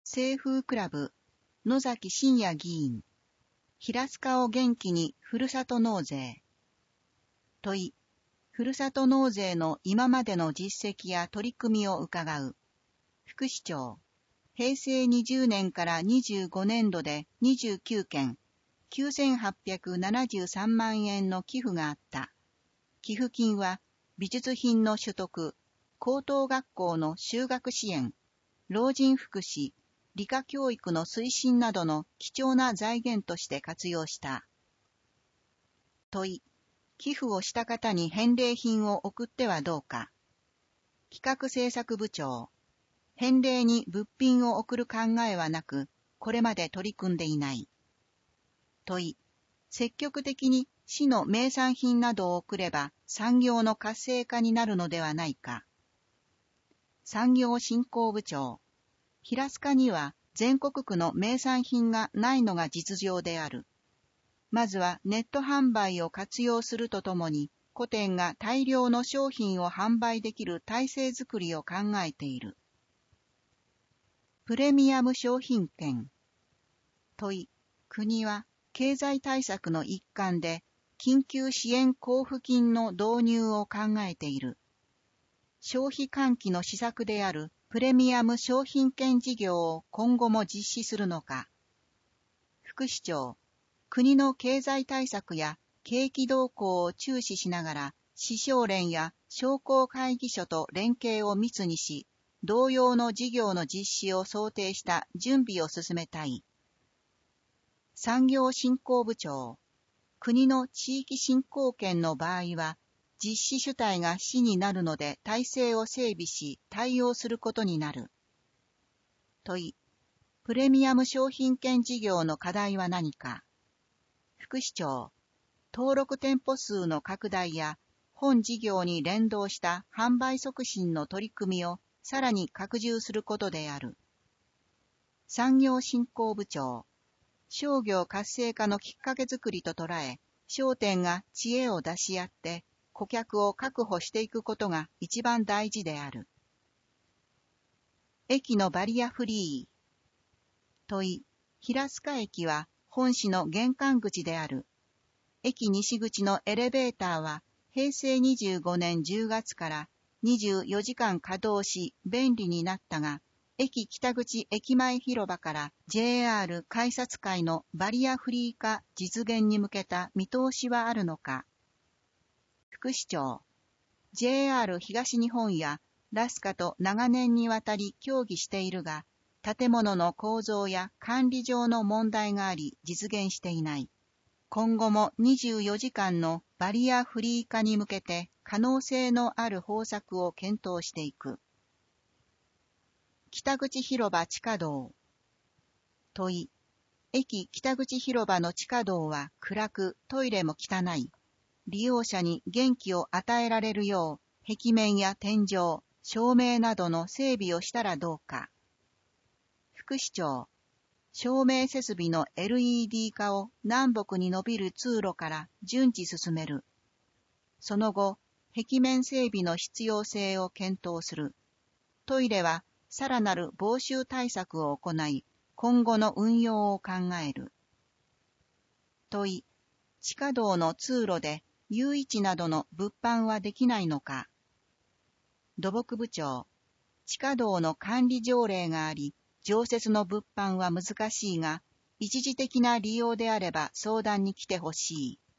清風クラブ、野崎真也議員。平塚を元気にふるさと納税。問い、ふるさと納税の今までの実績や取り組みを伺う。副市長、平成20年から25年度で29件、9873万円の寄付があった。寄付金は美術品の取得、高等学校の修学支援、老人福祉、理科教育の推進などの貴重な財源として活用した。問い、寄付をした方に返礼品を送ってはどうか。企画政策部長、返礼に物品を送る考えはなく、これまで取り組んでいない。問い、積極的に市の名産品などを送れば産業の活性化になるのではないか。産業振興部長、平塚には全国区の名産品がないのが実情である。まずはネット販売を活用するとともに、個店が大量の商品を販売できる体制づくりを考えている。プレミアム商品券。問い、国は経済対策の一環で緊急支援交付金の導入を考えている。消費喚起の施策であるプレミアム商品券事業を今後も実施するのか。副市長、国の経済対策や景気動向を注視しながら、市商連や商工会議所と連携を密にし、同様の事業の実施を想定した準備を進めたい。産業振興部長、国の地域振興券の場合は、実施主体が市になるので体制を整備し対応することになる。問い、プレミアム商品券事業の課題は何か。副市長、登録店舗数の拡大や本事業に連動した販売促進の取り組みをさらに拡充することである。産業振興部長、商業活性化のきっかけづくりと捉え、商店が知恵を出し合って顧客を確保していくことが一番大事である。駅のバリアフリー。問い、平塚駅は本市の玄関口である。駅西口のエレベーターは平成25年10月から24時間稼働し便利になったが、駅北口駅前広場から JR 改札階のバリアフリー化実現に向けた見通しはあるのか。副市長、JR 東日本やラスカと長年にわたり協議しているが、建物の構造や管理上の問題があり実現していない。今後も24時間のバリアフリー化に向けて可能性のある方策を検討していく。北口広場地下道。問い、駅北口広場の地下道は暗くトイレも汚い。利用者に元気を与えられるよう、壁面や天井、照明などの整備をしたらどうか。副市長、照明設備の LED 化を南北に伸びる通路から順次進める。その後、壁面整備の必要性を検討する。トイレはさらなる防臭対策を行い、今後の運用を考える。問い、地下道の通路で誘致などの物販はできないのか。土木部長、地下道の管理条例があり、常設の物販は難しいが、一時的な利用であれば相談に来てほしい。